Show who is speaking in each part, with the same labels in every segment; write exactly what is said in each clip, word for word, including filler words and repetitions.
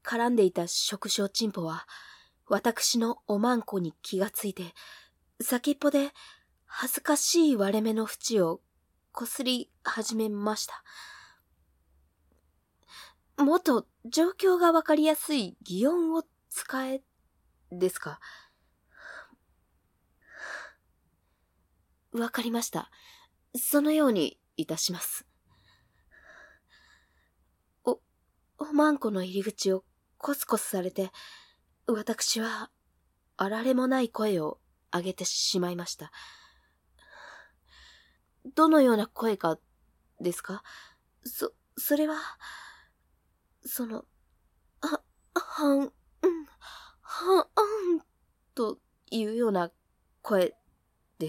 Speaker 1: 絡んでいた触手チンポは、私のおまんこに気がついて、先っぽで恥ずかしい割れ目の縁をこすり始めました。もっと状況がわかりやすい擬音を使え、ですか。わかりました。そのようにいたします。お、おまんこの入り口をコスコスされて、私は、あられもない声を上げてしまいました。どのような声か、ですか？そ、それは、その、は、はん、うん、はん、うん、というような声です。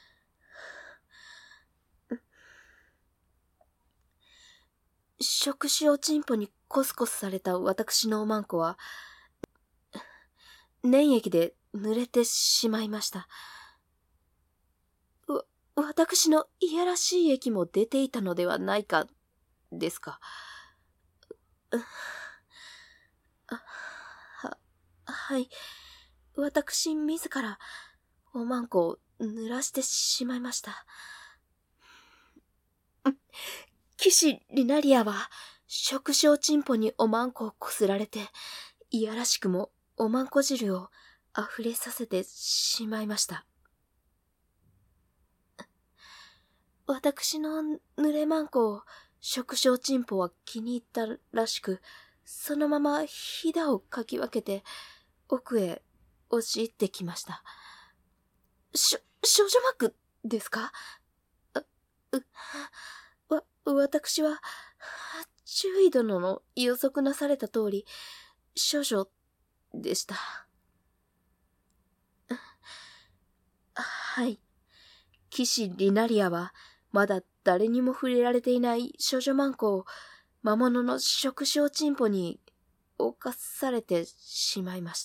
Speaker 1: 触手をチンポにコスコスされた私のおまんこは、粘液で濡れてしまいました。わ、私のいやらしい液も出ていたのではないか、ですか。は、はい。私自ら、おまんこを濡らしてしまいました。騎士リナリアは、触手チンポにおまんこをこすられて、いやらしくもおまんこ汁を溢れさせてしまいました。私の濡れまんこを触手チンポは気に入ったらしく、そのままひだをかき分けて、奥へ押し入ってきました。しょ、少女マークですか？あ、う、わ、私は、注意殿の予測なされた通り、少女でした。はい。騎士リナリアは、まだ誰にも触れられていない少女マンコを、魔物の触手チンポに侵されてしまいました。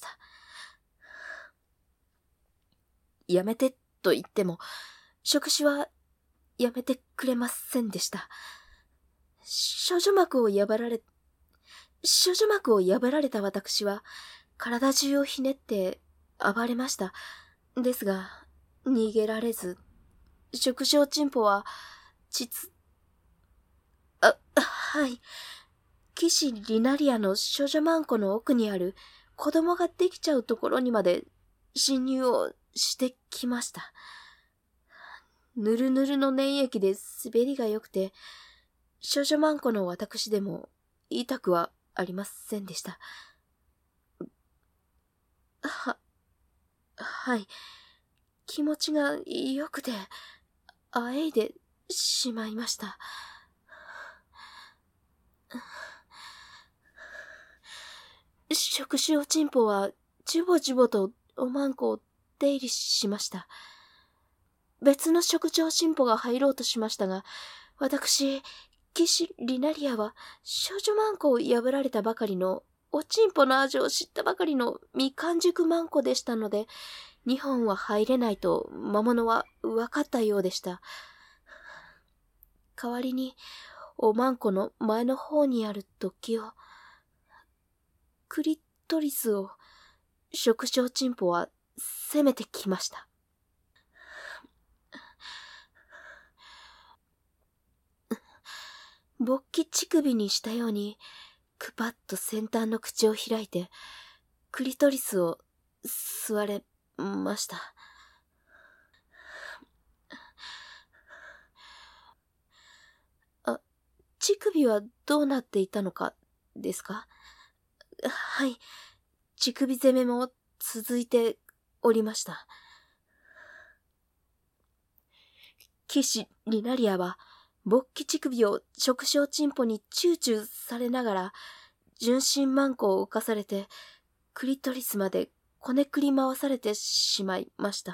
Speaker 1: やめてと言っても、触手はやめてくれませんでした。少女膜を破られ、少女膜を破られた私は、体中をひねって暴れました。ですが、逃げられず、触手チンポは、実、あ、はい。騎士リナリアの少女マンコの奥にある子供ができちゃうところにまで侵入をしてきました。ぬるぬるの粘液で滑りが良くて、少女マンコの私でも痛くはありませんでした。は、はい。気持ちが良くて、あえいでしまいました。触手おちんぽは、じゅぼじゅぼとおまんこを出入りしました。別の触手おちんぽが入ろうとしましたが、私、騎士リナリアは少女マンコを破られたばかりの、おちんぽの味を知ったばかりの未完熟マンコでしたので、にほんは入れないと魔物は分かったようでした。代わりに、おまんこの前の方にある突起を、クリトリスを、触手チンポは攻めてきました。勃起乳首にしたように、くぱっと先端の口を開いて、クリトリスを吸われました。あ、乳首はどうなっていたのかですか？はい、乳首攻めも続いておりました。騎士リナリアは、勃起乳首を触手チンポにチューチューされながら、純真マンコを浮かされて、クリトリスまでこねくり回されてしまいました。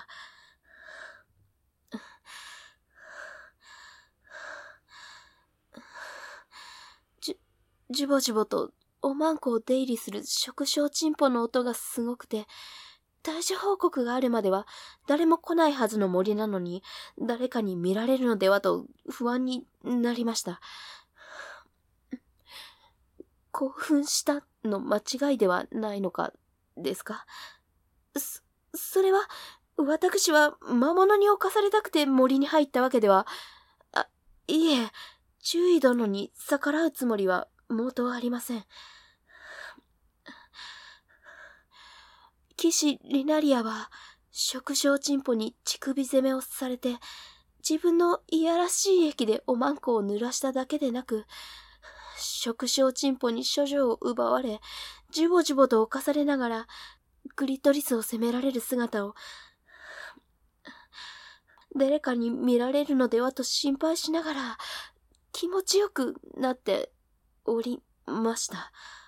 Speaker 1: じゅ、じゅぼじゅぼとおまんこを出入りする触手チンポの音がすごくて、大事報告があるまでは誰も来ないはずの森なのに、誰かに見られるのではと不安になりました。興奮したの間違いではないのかですか？そ、それは、私は魔物に侵されたくて森に入ったわけでは、あ、いえ、注意殿に逆らうつもりは毛頭ありません。騎士リナリアは、触傷チンポに乳首攻めをされて、自分のいやらしい液でおまんこを濡らしただけでなく、触傷チンポに処女を奪われ、ジュボジュボと侵されながら、クリトリスを責められる姿を、誰かに見られるのではと心配しながら、気持ちよくなっておりました。